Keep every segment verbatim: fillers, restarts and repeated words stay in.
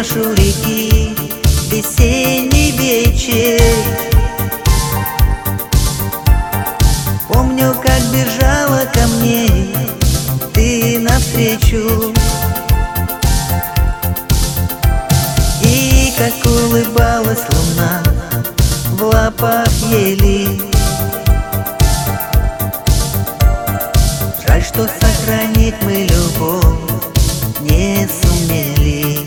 нашу реки весенний вечер. Помню, как бежала ко мне ты навстречу, и как улыбалась луна в лапах ели. Жаль, что сохранить мы любовь не сумели.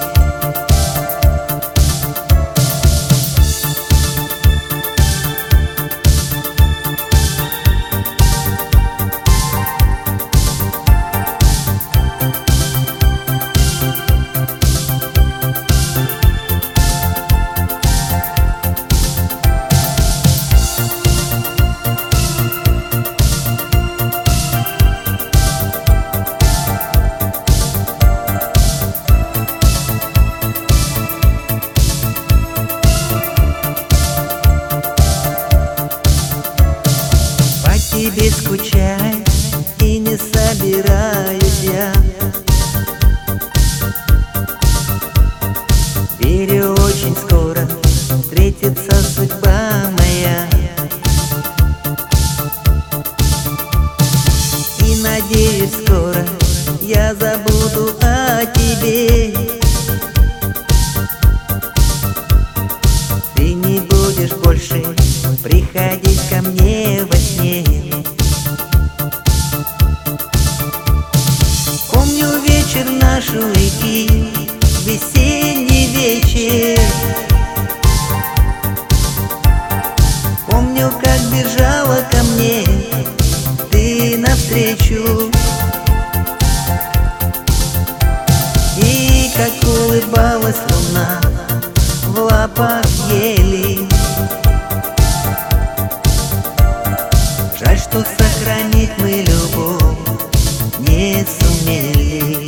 Тебе скучать и не собираюсь я. Верю, очень скоро встретится судьба моя, и надеюсь, скоро я забуду о тебе. Ты не будешь больше приходить ко мне во сне. Помню вечер нашу реки, весенний вечер. Помню, как бежала ко мне ты навстречу, и как улыбалась луна в лапах ели. Жаль, что сохранить мы любовь не сумели.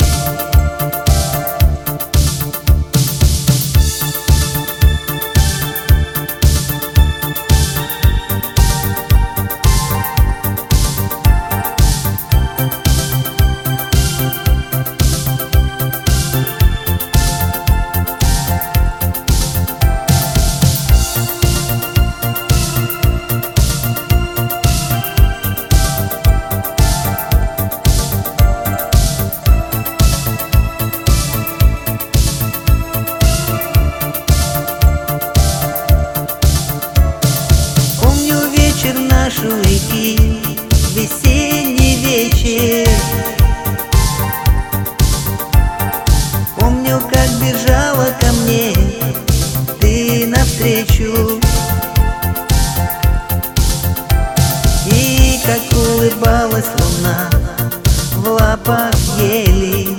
Нашу реки, весенний вечер. Помню, как бежала ко мне ты навстречу, и как улыбалась луна в лапах ели.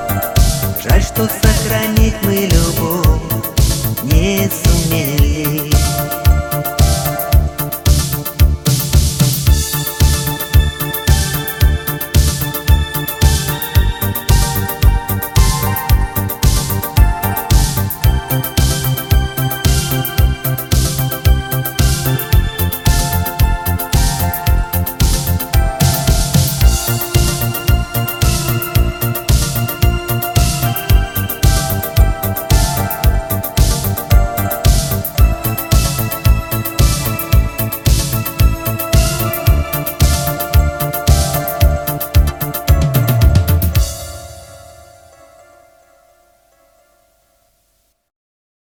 Жаль, что сохранить мы любовь не сумели.